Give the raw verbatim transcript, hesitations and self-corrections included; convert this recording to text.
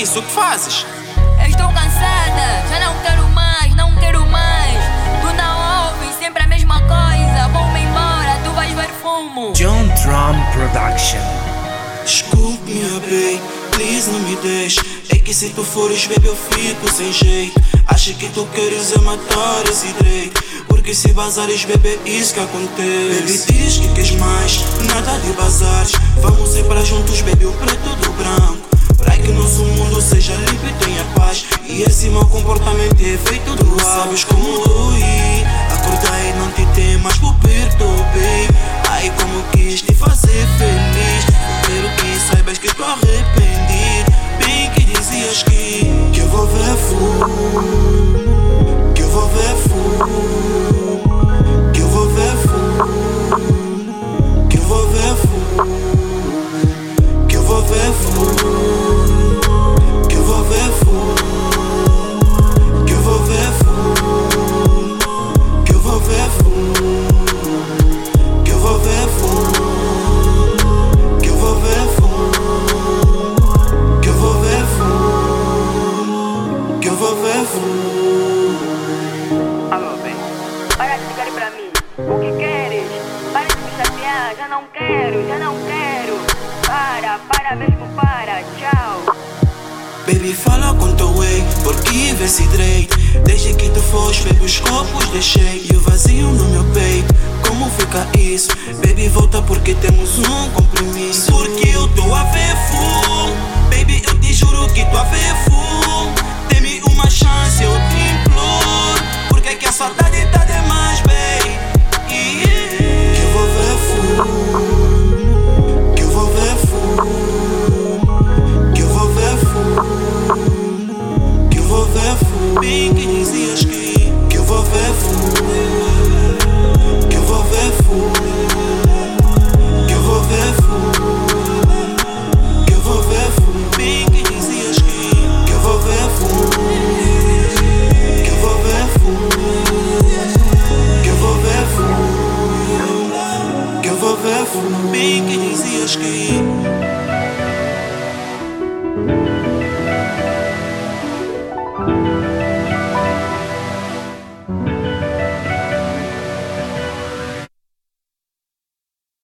isso que fazes. Eu estou cansada, já não quero mais, não quero mais. Tu não ouves sempre a mesma coisa. Vou-me embora, tu vais ver fumo. John Drum Production. Desculpe, minha baby, please não me deixe. É que se tu fores, baby, eu fico sem jeito. Acha que tu queres é matar esse direito, porque se bazares, baby, é isso que acontece. Baby, diz que queres mais, nada de bazares. Vamos ir para juntos, baby, o preto do branco, para que nosso mundo seja limpo e tenha paz. E esse mau comportamento é feito do sabes como doí. Acordei, não te tem mais por perto, baby. Ai, como quis te fazer feliz. Quero que saibas que estou arrependido. Bem que dizias que Que eu vou ver fumo, que eu vou ver fumo, que eu vou ver fumo, que eu vou ver fumo, que eu vou ver fumo, que eu vou ver fumo, que eu vou ver fumo, que eu vou ver fumo, que eu vou ver fumo, que eu vou ver fumo, que eu vou ver fumo, que eu vou ver fumo. Alô, bem, para de ligar pra mim. O que queres? Para de me chatear. Já não quero, já não quero. Para, para mesmo, para. Tchau. Baby, fala com teu ex, porque vê se direito. Desde que tu foste, baby, os copos deixei e o vazio no meu peito. Como fica isso? Baby, volta porque temos um compromisso. Porque eu tô a ver full. Baby, eu te juro que tô a ver full. Dê-me uma chance, eu te imploro, porque é que a saudade tá demais, baby. Yeah. Que eu vou ver full, que eu vou ver full, que eu vou ver full, que eu vou ver full. Bem que dizias que Que eu vou ver full, que eu vou ver full,